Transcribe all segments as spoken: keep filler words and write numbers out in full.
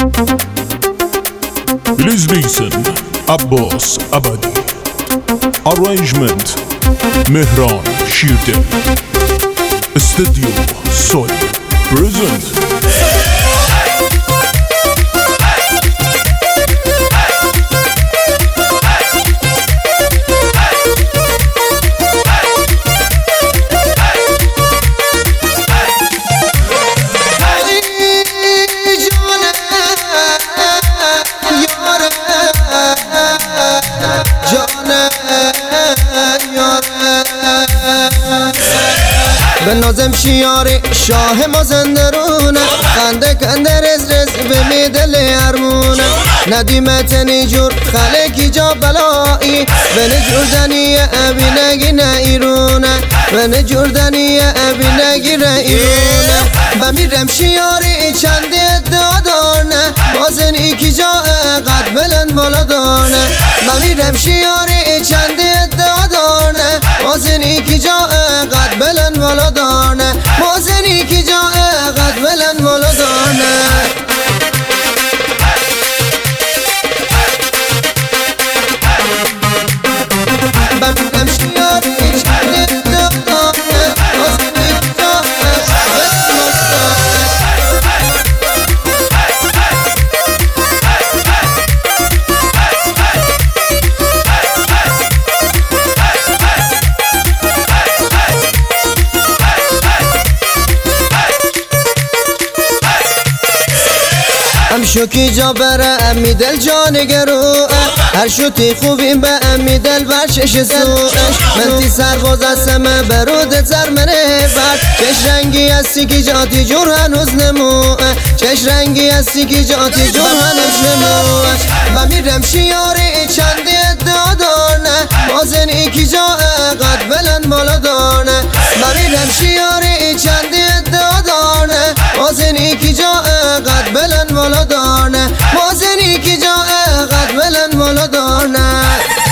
Please listen. Abbas Abadi. Arrangement Mehran Shirdel. Studio Sol Present. به نازم شیاری شاه مازندرونه، خنده کنده رز رز به میدل ارمونه. ندیمت نیجور خلکی جا بلایی، به نجوردنی ابی نگی ایرونه، به نجوردنی ابی نگی ایرونه. بمیرم شیاری چند دادانه، بازنی کی جا قد بلند بالا دانه. بمیرم شیاری چند دادانه، بازنی کی جا قد بلند بالا دانه. بازنی کی جا قد بلند بالا دانه. بمیرم شیاری چند دادانه، بازنی کی جا قد بلند هم شوکی جا بره امی دل جان گروه، هر شوتی خوبیم به امی دل برشش سوش. من تی سرباز هستم برود زر منه بر، چش رنگی هستی که جاتی جور هنوز نموه، چش رنگی هستی که جاتی جور هنوز نموه. بمیرم شیاری چند دادانه، بازنی کی جا قد بلند بالا دانه. بمیرم شیاری چند دادانه، بازنی کی جا قد بلند بالا دانه. بازنی کی جا قد بلند بالا دانه.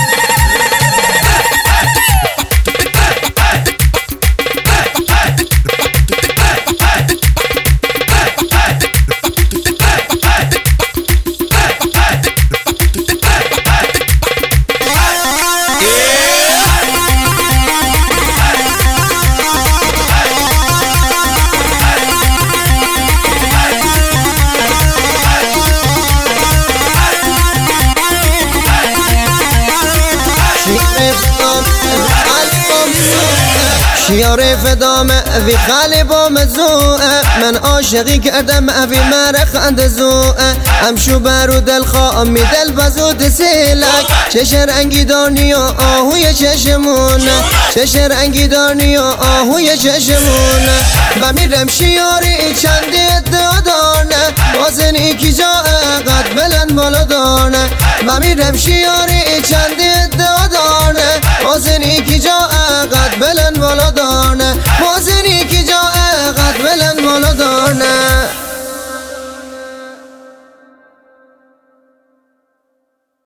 شیاره فدامه وی خالی با مزوعه، من عاشقی کردم اوی مره خند زوعه. همشو برو دل خوامی دل بزود سیلک، چش رنگی دارنی و آهوی چشمونه، چش رنگی دارنی و آهوی چشمونه. بمیرم شیاری چند دادانه، بازنی کی جا قد بلند بالا دانه. بمیرم شیاری چند دادانه، بازنی کی جا قد بلند